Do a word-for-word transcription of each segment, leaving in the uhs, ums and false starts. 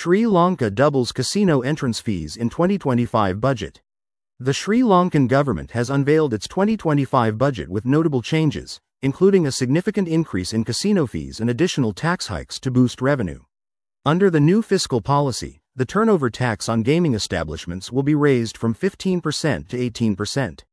Sri Lanka doubles casino entrance fees in twenty twenty-five budget. The Sri Lankan government has unveiled its twenty twenty-five budget with notable changes, including a significant increase in casino fees and additional tax hikes to boost revenue. Under the new fiscal policy, the turnover tax on gaming establishments will be raised from fifteen percent to eighteen percent.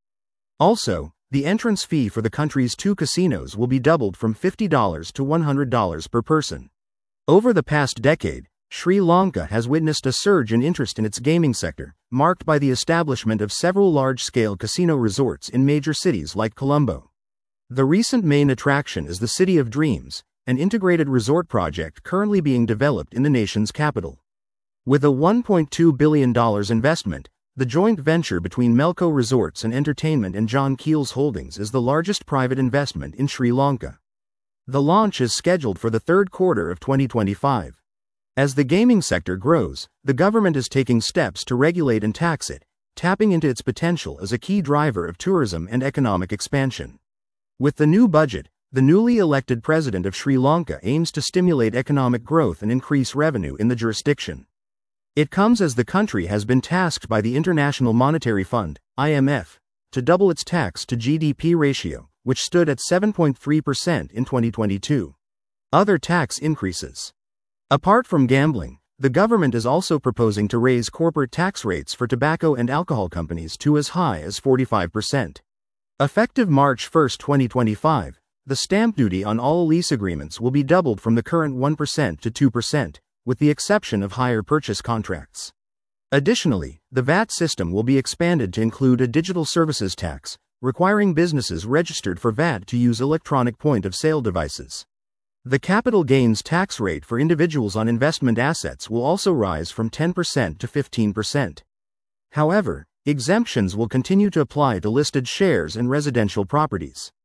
Also, the entrance fee for the country's two casinos will be doubled from fifty dollars to one hundred dollars per person. Over the past decade, Sri Lanka has witnessed a surge in interest in its gaming sector, marked by the establishment of several large-scale casino resorts in major cities like Colombo. The recent main attraction is the City of Dreams, an integrated resort project currently being developed in the nation's capital. With a one point two billion dollars investment, the joint venture between Melco Resorts and Entertainment and John Keells Holdings is the largest private investment in Sri Lanka. The launch is scheduled for the third quarter of twenty twenty-five. As the gaming sector grows, the government is taking steps to regulate and tax it, tapping into its potential as a key driver of tourism and economic expansion. With the new budget, the newly elected president of Sri Lanka aims to stimulate economic growth and increase revenue in the jurisdiction. It comes as the country has been tasked by the International Monetary Fund, I M F, to double its tax to G D P ratio, which stood at seven point three percent in twenty twenty-two. Other tax increases. Apart from gambling, the government is also proposing to raise corporate tax rates for tobacco and alcohol companies to as high as forty-five percent. Effective March first, twenty twenty-five, the stamp duty on all lease agreements will be doubled from the current one percent to two percent, with the exception of hire purchase contracts. Additionally, the V A T system will be expanded to include a digital services tax, requiring businesses registered for V A T to use electronic point-of-sale devices. The capital gains tax rate for individuals on investment assets will also rise from ten percent to fifteen percent. However, exemptions will continue to apply to listed shares and residential properties.